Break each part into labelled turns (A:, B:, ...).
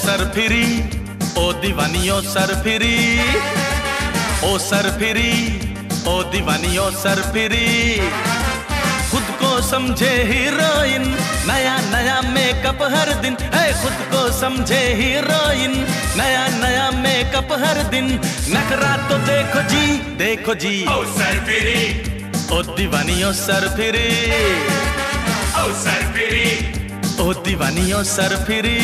A: सरफिरी, ओ दीवानियों सरफिरी, ओ सरफिरी, ओ दीवानियों सरफिरी। खुद को समझे हीरोइन, नया नया मेकअप हर दिन है। खुद को समझे हीरोइन, नया नया मेकअप हर दिन। नखरा तो देखो जी, देखो जी,
B: ओ सरफिरी,
A: ओ दीवानियों सरफिरी,
B: ओ सरफिरी,
A: ओ दीवानियों सरफिरी।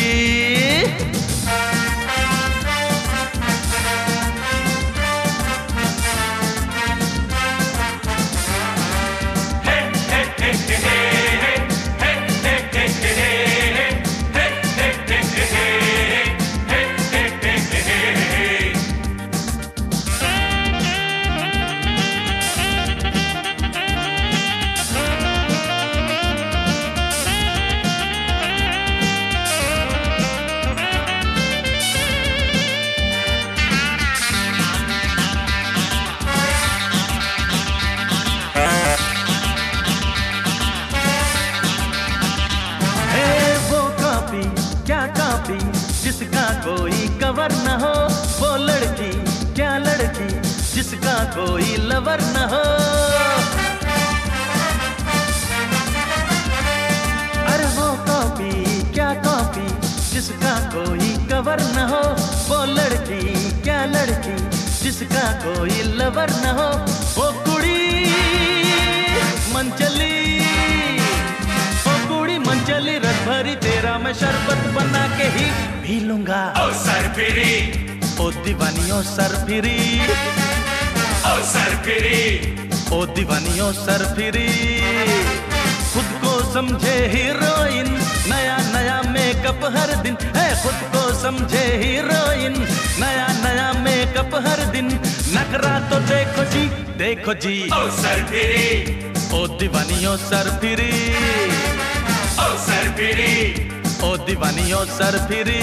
A: जिसका कोई कवर न हो, वो लड़की क्या लड़की जिसका कोई लवर न हो। अरे वो कॉपी क्या कॉपी जिसका कोई कवर न हो, वो लड़की क्या लड़की जिसका कोई लवर न हो। वो कुड़ी मनचली, चली रस भरी तेरा मैं शरबत बना के ही पी लूंगा।
B: ओ सरफिरी,
A: ओ दीवानियों सरफिरी,
B: ओ सरफिरी,
A: ओ दीवानियों सरफिरी। खुद को समझे हीरोइन, नया नया मेकअप हर दिन है। खुद को समझे हीरोइन, नया नया मेकअप हर दिन। नखरा तो देखो जी, देखो जी,
B: ओ सरफिरी,
A: ओ दीवानियों सरफिरी,
B: ओ सरफिरी,
A: ओ दीवानियों सरफिरी।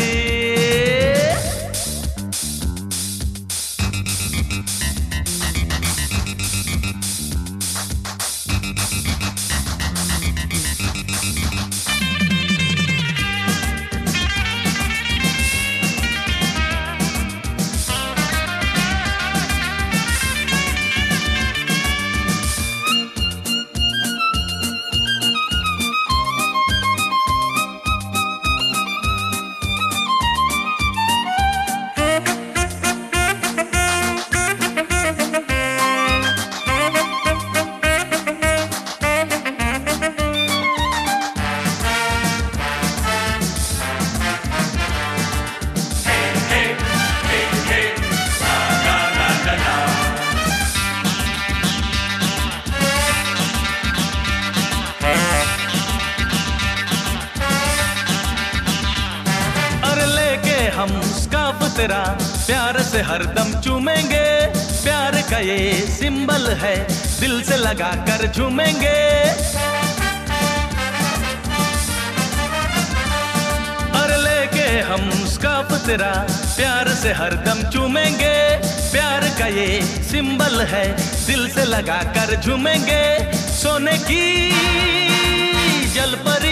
A: हम स्कार्फ तेरा प्यार से हरदम चूमेंगे। प्यार का ये सिंबल है, दिल से लगा कर झूमेंगे। और लेके हम स्कार्फ तेरा प्यार से हरदम चूमेंगे। प्यार का ये सिंबल है, दिल से लगा कर झूमेंगे। सोने की जलपरी,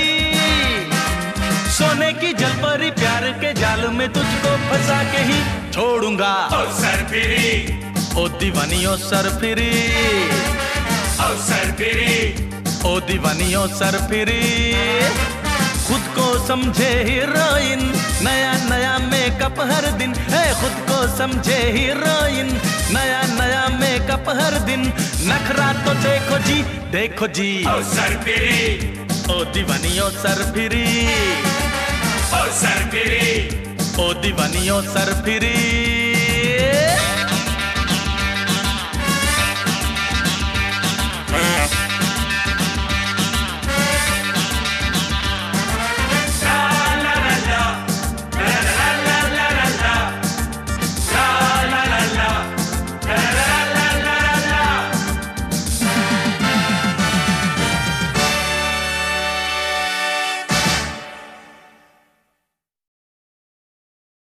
A: सोने की जलपरी, प्यार के जाल में तुझको फंसा के ही छोड़ूंगा।
B: ओ सरफिरी,
A: ओ दीवानियों सरफिरी,
B: ओ सरफिरी,
A: ओ दीवानियों सरफिरी। खुद को समझे हीरोइन, नया नया मेकअप हर दिन है। खुद को समझे हीरोइन, नया नया मेकअप हर दिन। नखरा तो देखो जी, देखो जी,
B: ओ सरफिरी,
A: ओ दीवानियों सरफिरी,
B: ओ सरफिरी,
A: ओ दीवानियों सरफिरी।